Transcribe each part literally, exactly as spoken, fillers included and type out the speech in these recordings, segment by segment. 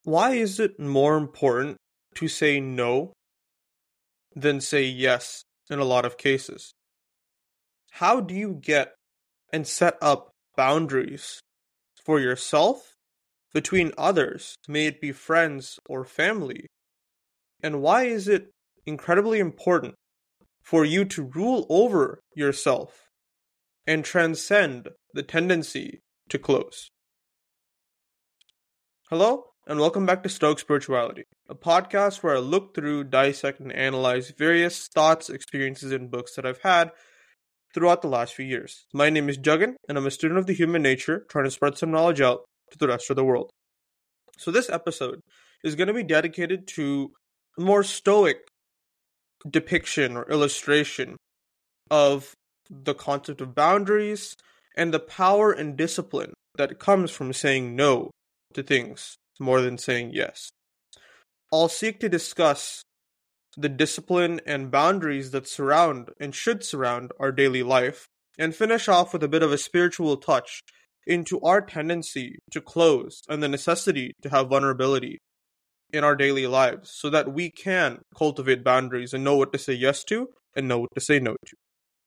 Why is it more important to say no than say yes in a lot of cases? How do you get and set up boundaries for yourself, between others, may it be friends or family? And why is it incredibly important for you to rule over yourself and transcend the tendency to close? Hello, and welcome back to Stoic Spirituality, a podcast where I look through, dissect, and analyze various thoughts, experiences, and books that I've had throughout the last few years. My name is Jagan, and I'm a student of the human nature trying to spread some knowledge out to the rest of the world. So this episode is going to be dedicated to a more stoic depiction or illustration of the concept of boundaries and the power and discipline that comes from saying no to things more than saying yes. I'll seek to discuss the discipline and boundaries that surround and should surround our daily life, and finish off with a bit of a spiritual touch into our tendency to close and the necessity to have vulnerability in our daily lives so that we can cultivate boundaries and know what to say yes to and know what to say no to.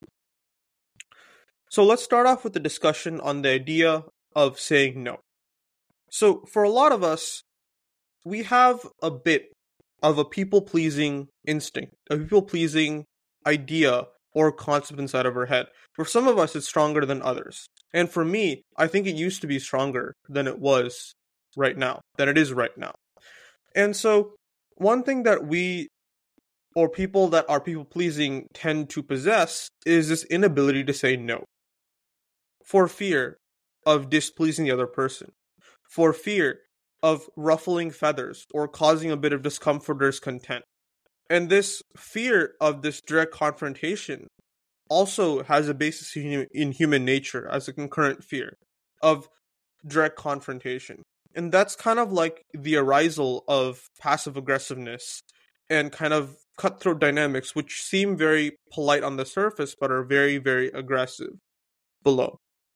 So let's start off with the discussion on the idea of saying no. So for a lot of us, we have a bit of a people-pleasing instinct, a people-pleasing idea or concept inside of our head. For some of us, it's stronger than others. And for me, I think it used to be stronger than it was right now, than it is right now. And so one thing that we, or people that are people-pleasing, tend to possess is this inability to say no, for fear of displeasing the other person, for fear of ruffling feathers or causing a bit of discomfort or discontent. And this fear of this direct confrontation also has a basis in human nature as a concurrent fear of direct confrontation. And that's kind of like the arisal of passive aggressiveness and kind of cutthroat dynamics, which seem very polite on the surface, but are very, very aggressive below.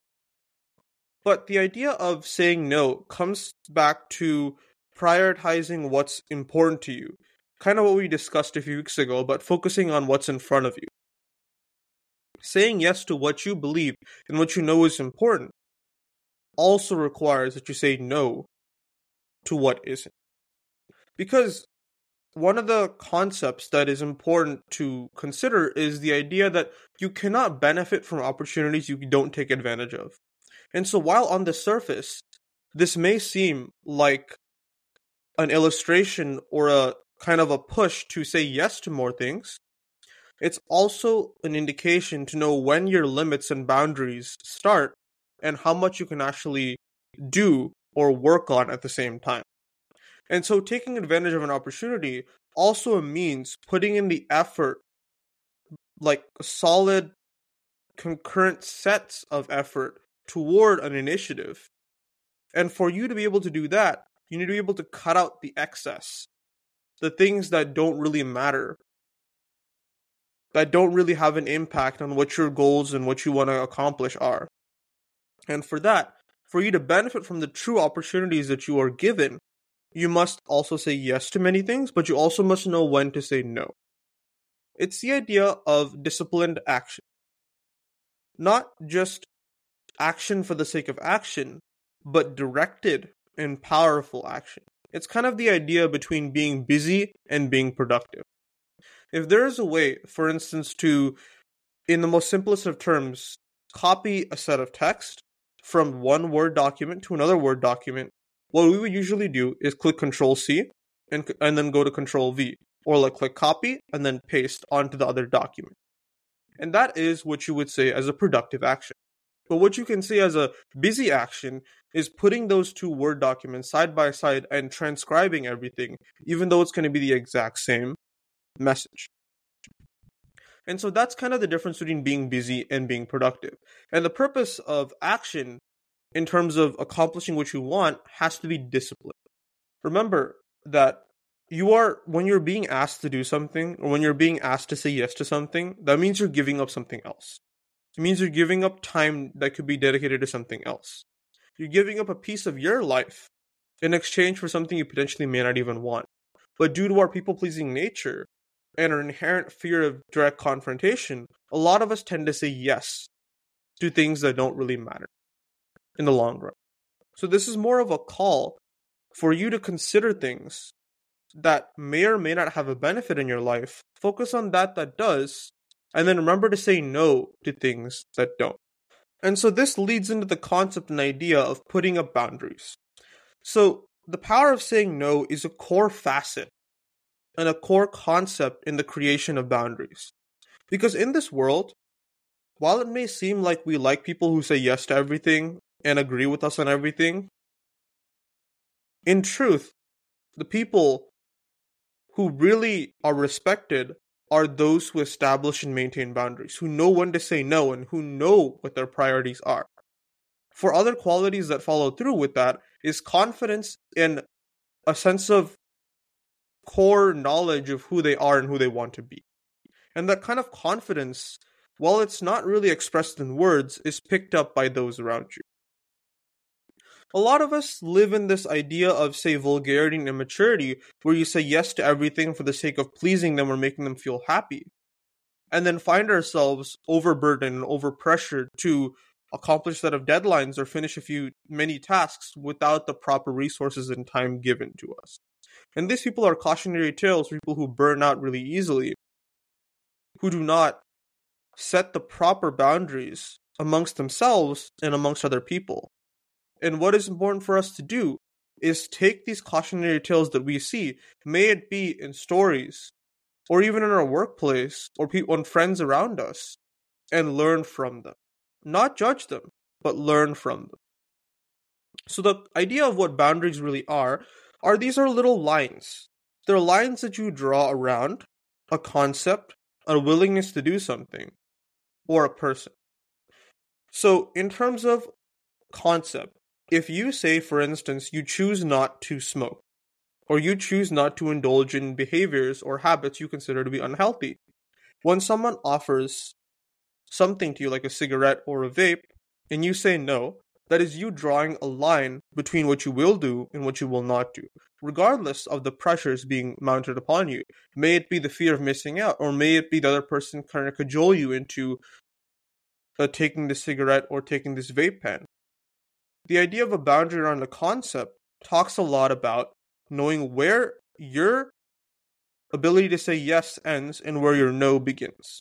But the idea of saying no comes back to prioritizing what's important to you. Kind of what we discussed a few weeks ago, but focusing on what's in front of you. Saying yes to what you believe and what you know is important also requires that you say no to what isn't. Because one of the concepts that is important to consider is the idea that you cannot benefit from opportunities you don't take advantage of. And so while on the surface, this may seem like an illustration or a kind of a push to say yes to more things, it's also an indication to know when your limits and boundaries start and how much you can actually do or work on at the same time. And so taking advantage of an opportunity also means putting in the effort, like solid concurrent sets of effort toward an initiative. And for you to be able to do that, you need to be able to cut out the excess, the things that don't really matter, that don't really have an impact on what your goals and what you want to accomplish are. And for that, for you to benefit from the true opportunities that you are given, you must also say yes to many things, but you also must know when to say no. It's the idea of disciplined action. Not just action for the sake of action, but directed and powerful action. It's kind of the idea between being busy and being productive. If there is a way, for instance, to, in the most simplest of terms, copy a set of text from one Word document to another Word document, what we would usually do is click control C and, and then go to control V, or like click copy and then paste onto the other document. And that is what you would say as a productive action. But what you can see as a busy action is putting those two Word documents side by side and transcribing everything, even though it's going to be the exact same message. And so that's kind of the difference between being busy and being productive. And the purpose of action in terms of accomplishing what you want has to be discipline. Remember that you are, when you're being asked to do something, or when you're being asked to say yes to something, that means you're giving up something else. It means you're giving up time that could be dedicated to something else. You're giving up a piece of your life in exchange for something you potentially may not even want. But due to our people-pleasing nature and our inherent fear of direct confrontation, a lot of us tend to say yes to things that don't really matter in the long run. So this is more of a call for you to consider things that may or may not have a benefit in your life. Focus on that that does, and then remember to say no to things that don't. And so this leads into the concept and idea of putting up boundaries. So the power of saying no is a core facet and a core concept in the creation of boundaries. Because in this world, while it may seem like we like people who say yes to everything and agree with us on everything, in truth, the people who really are respected are those who establish and maintain boundaries, who know when to say no and who know what their priorities are. For other qualities that follow through with that is confidence in a sense of core knowledge of who they are and who they want to be. And that kind of confidence, while it's not really expressed in words, is picked up by those around you. A lot of us live in this idea of, say, vulgarity and immaturity, where you say yes to everything for the sake of pleasing them or making them feel happy, and then find ourselves overburdened and overpressured to accomplish a set of deadlines or finish a few many tasks without the proper resources and time given to us. And these people are cautionary tales for people who burn out really easily, who do not set the proper boundaries amongst themselves and amongst other people. And what is important for us to do is take these cautionary tales that we see, may it be in stories, or even in our workplace, or people and friends around us, and learn from them. Not judge them, but learn from them. So the idea of what boundaries really are, are these are little lines. They're lines that you draw around a concept, a willingness to do something, or a person. So in terms of concept, if you say, for instance, you choose not to smoke, or you choose not to indulge in behaviors or habits you consider to be unhealthy, when someone offers something to you like a cigarette or a vape, and you say no, that is you drawing a line between what you will do and what you will not do, regardless of the pressures being mounted upon you. May it be the fear of missing out, or may it be the other person trying to cajole you into uh, taking the cigarette or taking this vape pen. The idea of a boundary around a concept talks a lot about knowing where your ability to say yes ends and where your no begins.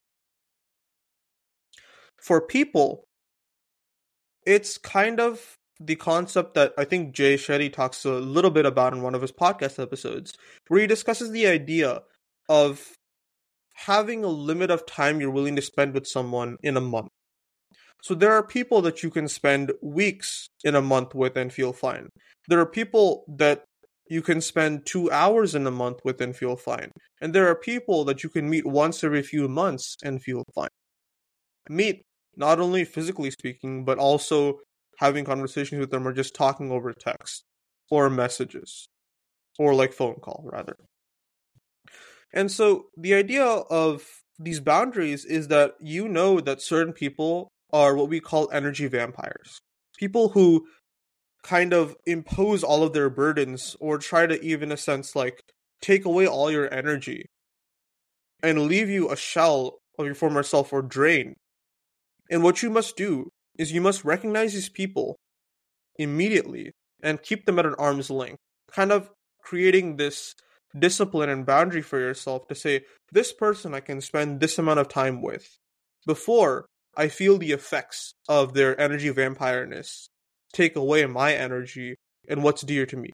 For people, it's kind of the concept that I think Jay Shetty talks a little bit about in one of his podcast episodes, where he discusses the idea of having a limit of time you're willing to spend with someone in a month. So there are people that you can spend weeks in a month with and feel fine. There are people that you can spend two hours in a month with and feel fine. And there are people that you can meet once every few months and feel fine. Meet, not only physically speaking, but also having conversations with them or just talking over text or messages or like phone call, rather. And so the idea of these boundaries is that you know that certain people are what we call energy vampires. People who kind of impose all of their burdens or try to even, in a sense, like take away all your energy and leave you a shell of your former self or drained. And what you must do is you must recognize these people immediately and keep them at an arm's length, kind of creating this discipline and boundary for yourself to say, this person I can spend this amount of time with before I feel the effects of their energy vampireness take away my energy and what's dear to me.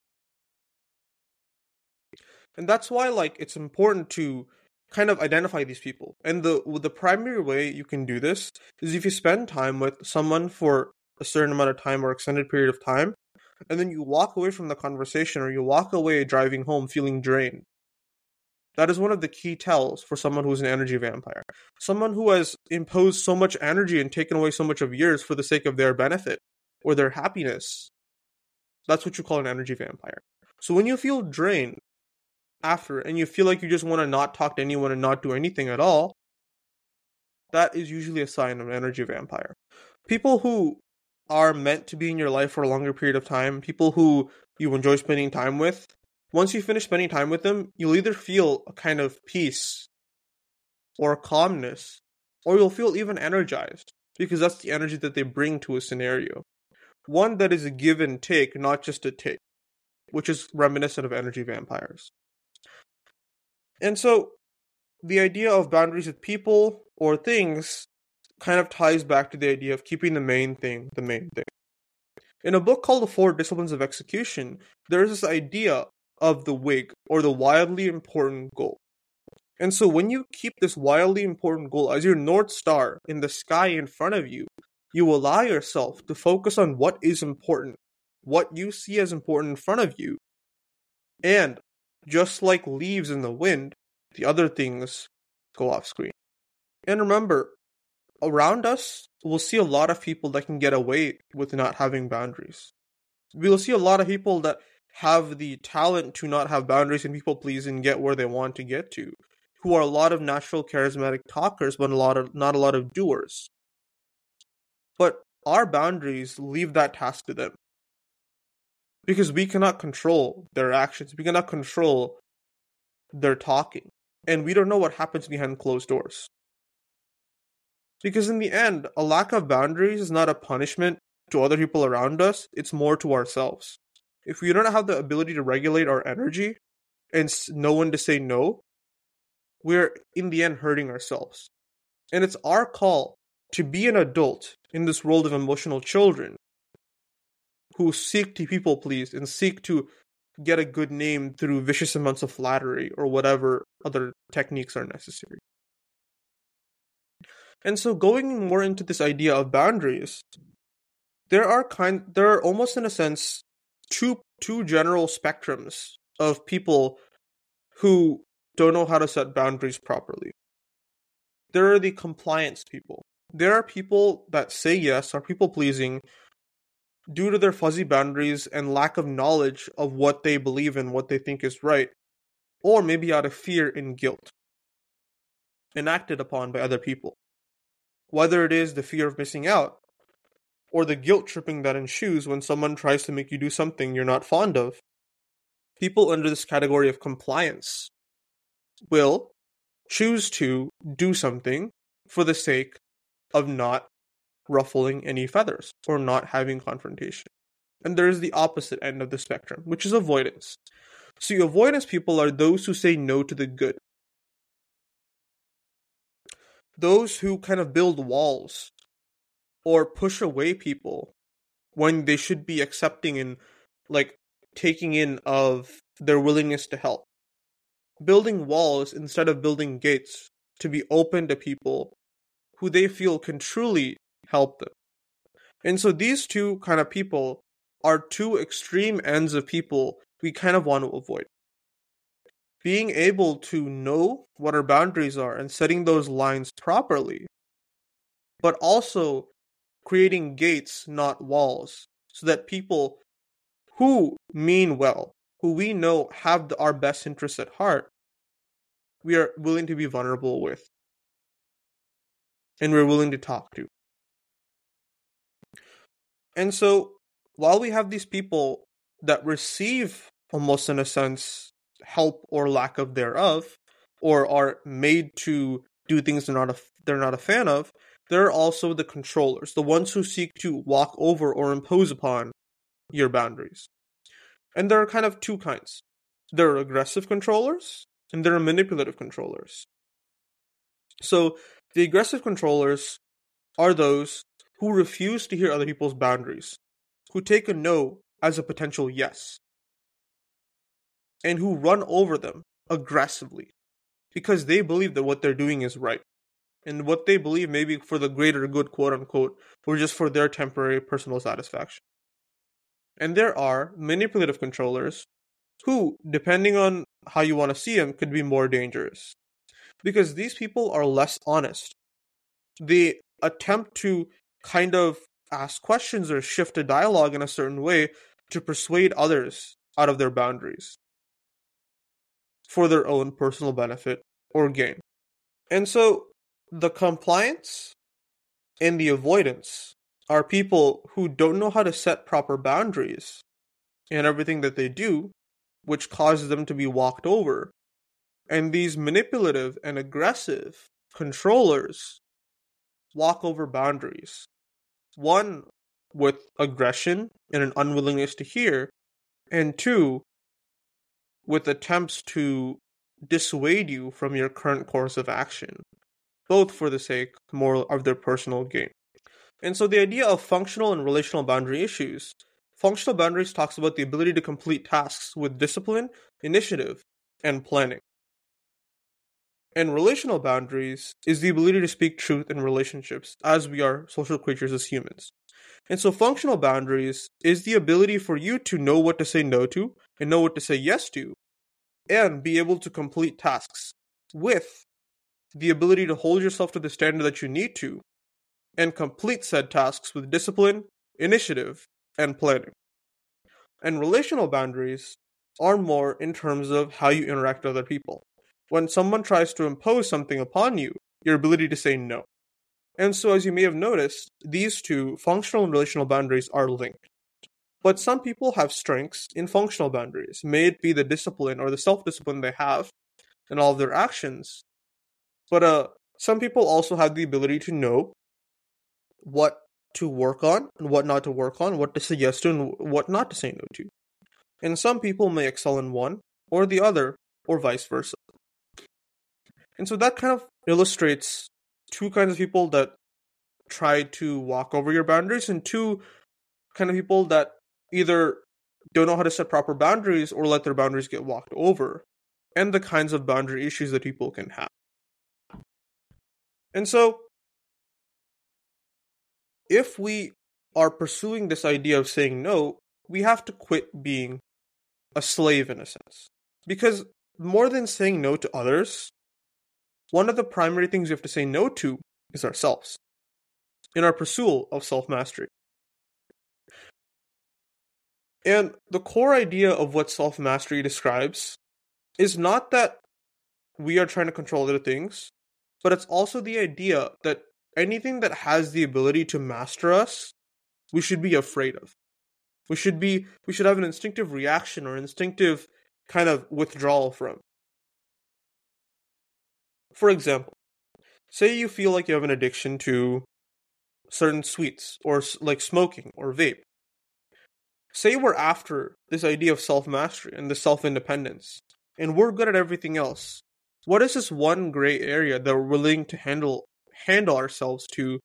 And that's why, like, it's important to kind of identify these people. And the the primary way you can do this is if you spend time with someone for a certain amount of time or extended period of time, and then you walk away from the conversation or you walk away driving home feeling drained. That is one of the key tells for someone who's an energy vampire. Someone who has imposed so much energy and taken away so much of yours for the sake of their benefit or their happiness. That's what you call an energy vampire. So when you feel drained after and you feel like you just want to not talk to anyone and not do anything at all, that is usually a sign of an energy vampire. People who are meant to be in your life for a longer period of time, people who you enjoy spending time with, once you finish spending time with them, you'll either feel a kind of peace or calmness, or you'll feel even energized, because that's the energy that they bring to a scenario. One that is a give and take, not just a take, which is reminiscent of energy vampires. And so, the idea of boundaries with people or things kind of ties back to the idea of keeping the main thing the main thing. In a book called The Four Disciplines of Execution, there is this idea of the wig, or the wildly important goal. And so when you keep this wildly important goal as your North Star in the sky in front of you, you allow yourself to focus on what is important, what you see as important in front of you, and just like leaves in the wind, the other things go off screen. And remember, around us, we'll see a lot of people that can get away with not having boundaries. We'll see a lot of people that have the talent to not have boundaries and people please and get where they want to get to, who are a lot of natural charismatic talkers, but a lot of not a lot of doers. But our boundaries leave that task to them. Because we cannot control their actions. We cannot control their talking. And we don't know what happens behind closed doors. Because in the end, a lack of boundaries is not a punishment to other people around us. It's more to ourselves. If we don't have the ability to regulate our energy and know when to say no, we're in the end hurting ourselves. And it's our call to be an adult in this world of emotional children who seek to people please and seek to get a good name through vicious amounts of flattery or whatever other techniques are necessary. And so going more into this idea of boundaries, there are kind there are almost in a sense two two general spectrums of people who don't know how to set boundaries properly. There are the compliance people. There are people that say yes, are people pleasing, due to their fuzzy boundaries and lack of knowledge of what they believe in, what they think is right, or maybe out of fear and guilt, enacted upon by other people. Whether it is the fear of missing out, or the guilt tripping that ensues when someone tries to make you do something you're not fond of, people under this category of compliance will choose to do something for the sake of not ruffling any feathers or not having confrontation. And there's the opposite end of the spectrum, which is avoidance. So the avoidance people are those who say no to the good. Those who kind of build walls or push away people when they should be accepting and like taking in of their willingness to help. Building walls instead of building gates to be open to people who they feel can truly help them. And so these two kind of people are two extreme ends of people we kind of want to avoid. Being able to know what our boundaries are and setting those lines properly, but also creating gates, not walls, so that people who mean well, who we know have the, our best interests at heart, we are willing to be vulnerable with. And we're willing to talk to. And so, while we have these people that receive, almost in a sense, help or lack of thereof, or are made to do things they're not a, they're not a fan of, there are also the controllers, the ones who seek to walk over or impose upon your boundaries. And there are kind of two kinds. There are aggressive controllers, and there are manipulative controllers. So, the aggressive controllers are those who refuse to hear other people's boundaries, who take a no as a potential yes, and who run over them aggressively because they believe that what they're doing is right, and what they believe maybe for the greater good, quote unquote, or just for their temporary personal satisfaction. And there are manipulative controllers who, depending on how you want to see them, could be more dangerous. Because these people are less honest. They attempt to kind of ask questions or shift a dialogue in a certain way to persuade others out of their boundaries for their own personal benefit or gain. And so the compliance and the avoidance are people who don't know how to set proper boundaries in everything that they do, which causes them to be walked over. And these manipulative and aggressive controllers walk over boundaries. One, with aggression and an unwillingness to hear, and two, with attempts to dissuade you from your current course of action, both for the sake more of their personal gain. And so the idea of functional and relational boundary issues. Functional boundaries talks about the ability to complete tasks with discipline, initiative, and planning. And relational boundaries is the ability to speak truth in relationships, as we are social creatures as humans. And so functional boundaries is the ability for you to know what to say no to and know what to say yes to, and be able to complete tasks with the ability to hold yourself to the standard that you need to, and complete said tasks with discipline, initiative, and planning. And relational boundaries are more in terms of how you interact with other people. When someone tries to impose something upon you, your ability to say no. And so, as you may have noticed, these two, functional and relational boundaries, are linked. But some people have strengths in functional boundaries, may it be the discipline or the self-discipline they have in all of their actions. But uh, some people also have the ability to know what to work on and what not to work on, what to say yes to and what not to say no to. And some people may excel in one or the other, or vice versa. And so that kind of illustrates two kinds of people that try to walk over your boundaries, and two kind of people that either don't know how to set proper boundaries or let their boundaries get walked over, and the kinds of boundary issues that people can have. And so, if we are pursuing this idea of saying no, we have to quit being a slave in a sense. Because more than saying no to others, one of the primary things we have to say no to is ourselves, in our pursuit of self-mastery. And the core idea of what self-mastery describes is not that we are trying to control other things, but it's also the idea that anything that has the ability to master us, we should be afraid of. We should be, we should have an instinctive reaction or instinctive kind of withdrawal from. For example, say you feel like you have an addiction to certain sweets, or like smoking or vape. Say we're after this idea of self-mastery and the self-independence, and we're good at everything else. What is this one gray area that we're willing to handle handle ourselves to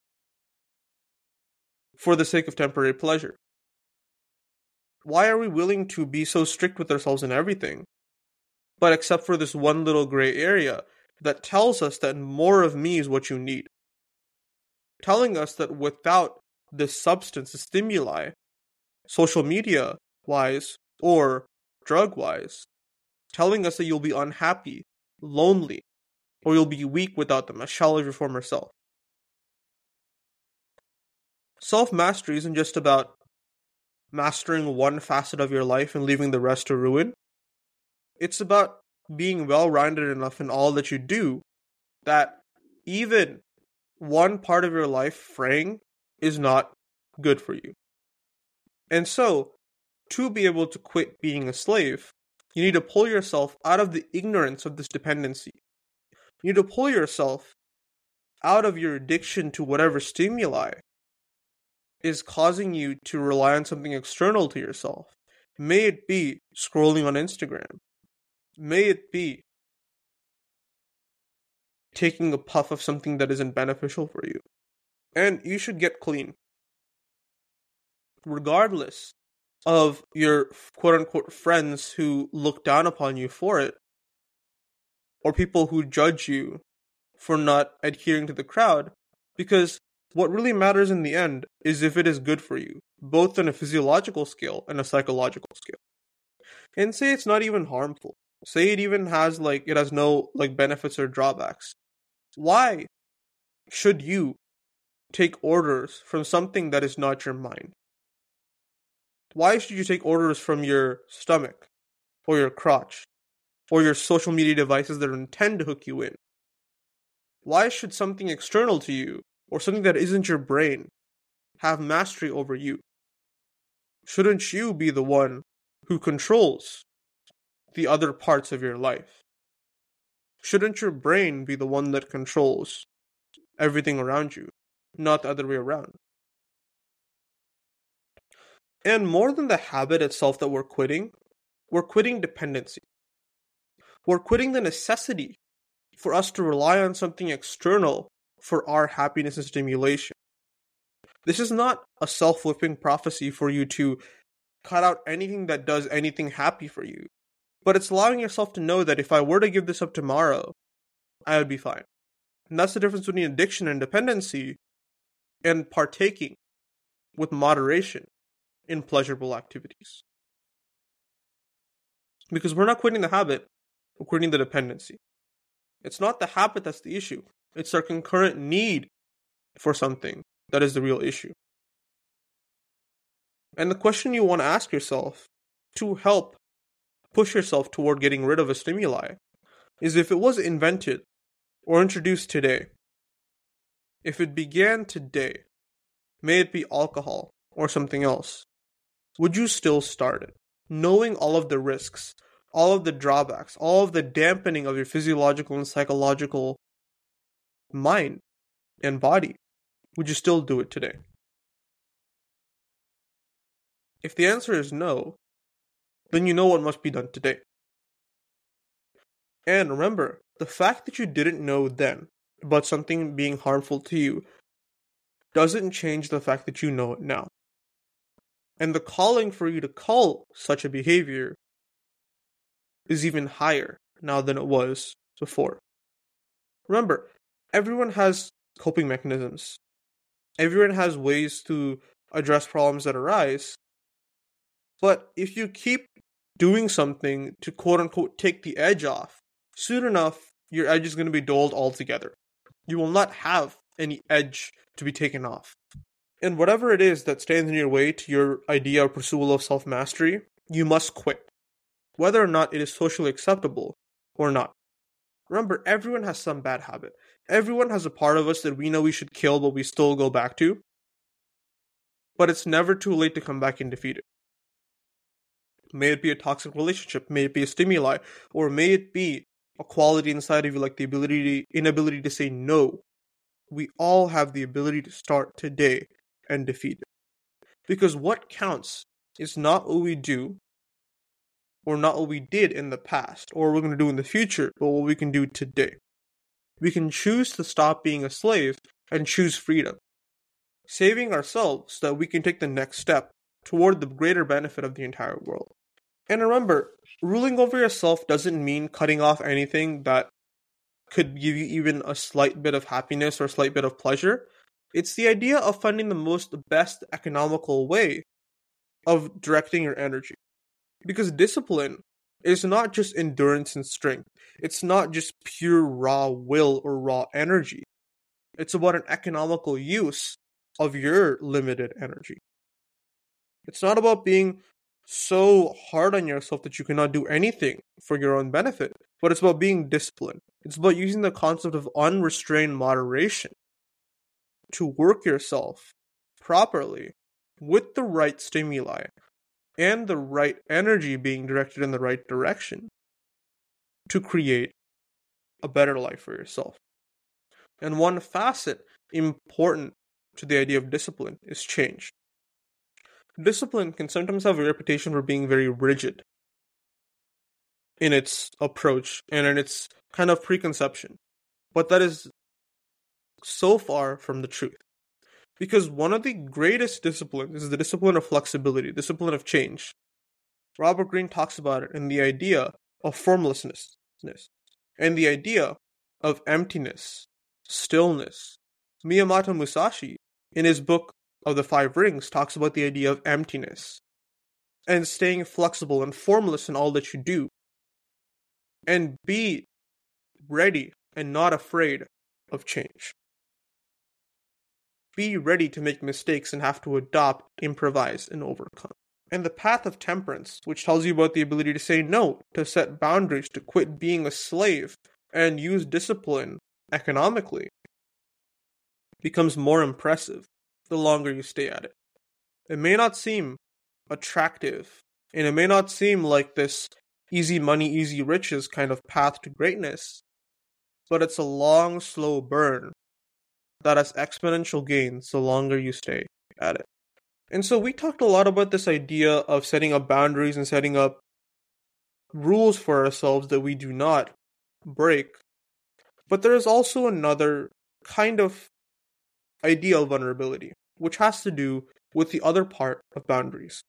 for the sake of temporary pleasure? Why are we willing to be so strict with ourselves in everything, but except for this one little gray area that tells us that more of me is what you need? Telling us that without this substance, the stimuli, social media-wise or drug-wise, telling us that you'll be unhappy, lonely, or you'll be weak without them, a shell of your former self. Self-mastery isn't just about mastering one facet of your life and leaving the rest to ruin. It's about being well-rounded enough in all that you do that even one part of your life fraying is not good for you. And so, to be able to quit being a slave, you need to pull yourself out of the ignorance of this dependency. You need to pull yourself out of your addiction to whatever stimuli is causing you to rely on something external to yourself. May it be scrolling on Instagram. May it be taking a puff of something that isn't beneficial for you. And you should get clean. Regardless of your quote-unquote friends who look down upon you for it, or people who judge you for not adhering to the crowd, because what really matters in the end is if it is good for you, both on a physiological scale and a psychological scale. And say it's not even harmful. Say it even has like, it has no like benefits or drawbacks. Why should you take orders from something that is not your mind? Why should you take orders from your stomach, or your crotch, or your social media devices that intend to hook you in? Why should something external to you, or something that isn't your brain, have mastery over you? Shouldn't you be the one who controls the other parts of your life? Shouldn't your brain be the one that controls everything around you, not the other way around? And more than the habit itself that we're quitting, we're quitting dependency. We're quitting the necessity for us to rely on something external for our happiness and stimulation. This is not a self-fulfilling prophecy for you to cut out anything that does anything happy for you. But it's allowing yourself to know that if I were to give this up tomorrow, I would be fine. And that's the difference between addiction and dependency and partaking with moderation in pleasurable activities. Because we're not quitting the habit, we're quitting the dependency. It's not the habit that's the issue. It's our concurrent need for something that is the real issue. And the question you want to ask yourself to help push yourself toward getting rid of a stimuli is, if it was invented or introduced today, if it began today, may it be alcohol or something else, would you still start it? Knowing all of the risks, all of the drawbacks, all of the dampening of your physiological and psychological mind and body, would you still do it today? If the answer is no, then you know what must be done today. And remember, the fact that you didn't know then about something being harmful to you doesn't change the fact that you know it now. And the calling for you to cull such a behavior is even higher now than it was before. Remember, everyone has coping mechanisms. Everyone has ways to address problems that arise. But if you keep doing something to quote-unquote take the edge off, soon enough, your edge is going to be dulled altogether. You will not have any edge to be taken off. And whatever it is that stands in your way to your idea or pursuit of self-mastery, you must quit, whether or not it is socially acceptable or not. Remember, everyone has some bad habit. Everyone has a part of us that we know we should kill, but we still go back to. But it's never too late to come back and defeat it. May it be a toxic relationship, may it be a stimuli, or may it be a quality inside of you like the ability, inability to say no. We all have the ability to start today and defeat it. Because what counts is not what we do, or not what we did in the past, or what we're going to do in the future, but what we can do today. We can choose to stop being a slave and choose freedom, saving ourselves so that we can take the next step toward the greater benefit of the entire world. And remember, ruling over yourself doesn't mean cutting off anything that could give you even a slight bit of happiness or a slight bit of pleasure. It's the idea of finding the most best economical way of directing your energy. Because discipline is not just endurance and strength. It's not just pure raw will or raw energy. It's about an economical use of your limited energy. It's not about being so hard on yourself that you cannot do anything for your own benefit, but it's about being disciplined. It's about using the concept of unrestrained moderation to work yourself properly with the right stimuli and the right energy being directed in the right direction to create a better life for yourself. And one facet important to the idea of discipline is change. Discipline can sometimes have a reputation for being very rigid in its approach and in its kind of preconception. But that is so far from the truth. Because one of the greatest disciplines is the discipline of flexibility, discipline of change. Robert Greene talks about it in the idea of formlessness and the idea of emptiness, stillness. Miyamoto Musashi, in his book of the Five Rings, talks about the idea of emptiness and staying flexible and formless in all that you do. And be ready and not afraid of change. Be ready to make mistakes and have to adopt, improvise, and overcome. And the path of temperance, which tells you about the ability to say no, to set boundaries, to quit being a slave, and use discipline economically, becomes more impressive the longer you stay at it. It may not seem attractive, and it may not seem like this easy money, easy riches kind of path to greatness, but it's a long, slow burn that has exponential gains the longer you stay at it. And so we talked a lot about this idea of setting up boundaries and setting up rules for ourselves that we do not break. But there is also another kind of idea of vulnerability, which has to do with the other part of boundaries.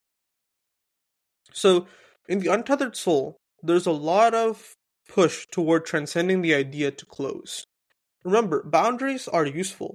So, in the Untethered Soul, there's a lot of push toward transcending the idea to close. Remember, boundaries are useful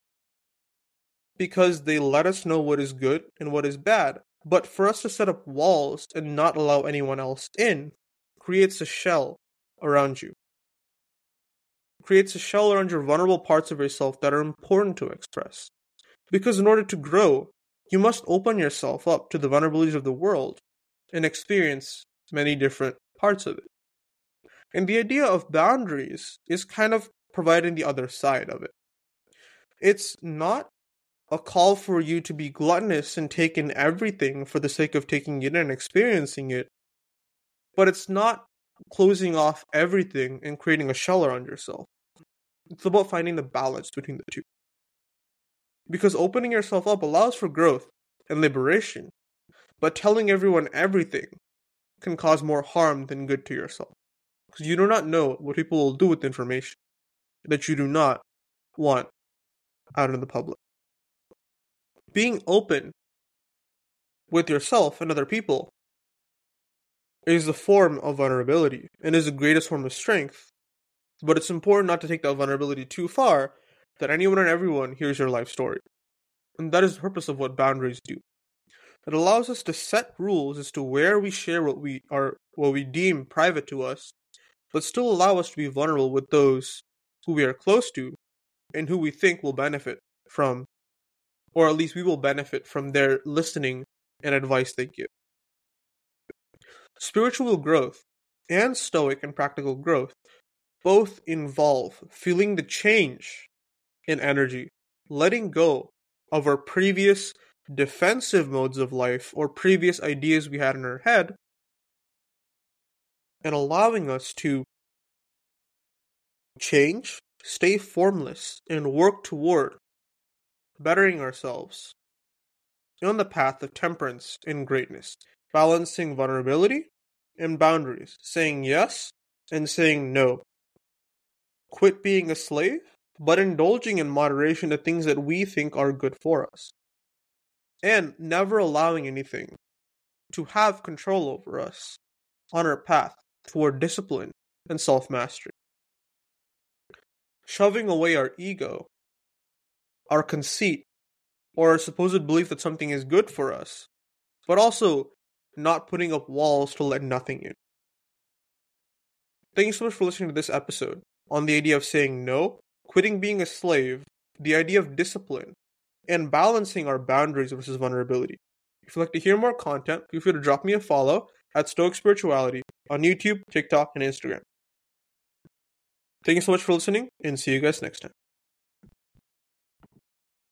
because they let us know what is good and what is bad. But for us to set up walls and not allow anyone else in creates a shell around you. Creates a shell around your vulnerable parts of yourself that are important to express. Because in order to grow, you must open yourself up to the vulnerabilities of the world and experience many different parts of it. And the idea of boundaries is kind of providing the other side of it. It's not a call for you to be gluttonous and take in everything for the sake of taking it in and experiencing it, but it's not closing off everything and creating a shell around yourself. It's about finding the balance between the two. Because opening yourself up allows for growth and liberation, but telling everyone everything can cause more harm than good to yourself. Because you do not know what people will do with information that you do not want out in the public. Being open with yourself and other people is a form of vulnerability and is the greatest form of strength. But it's important not to take that vulnerability too far that anyone and everyone hears your life story. And that is the purpose of what boundaries do. It allows us to set rules as to where we share what we are, what we deem private to us, but still allow us to be vulnerable with those who we are close to and who we think will benefit from, or at least we will benefit from their listening and advice they give. Spiritual growth and stoic and practical growth both involve feeling the change in energy, letting go of our previous defensive modes of life or previous ideas we had in our head, and allowing us to change, stay formless, and work toward bettering ourselves on the path of temperance and greatness, balancing vulnerability and boundaries, saying yes and saying no. Quit being a slave, but indulging in moderation to things that we think are good for us. And never allowing anything to have control over us on our path toward discipline and self-mastery. Shoving away our ego, our conceit, or our supposed belief that something is good for us, but also not putting up walls to let nothing in. Thank you so much for listening to this episode on the idea of saying no, quitting being a slave, the idea of discipline, and balancing our boundaries versus vulnerability. If you'd like to hear more content, feel free to drop me a follow at Stoic Spirituality on YouTube, TikTok, and Instagram. Thank you so much for listening, and see you guys next time.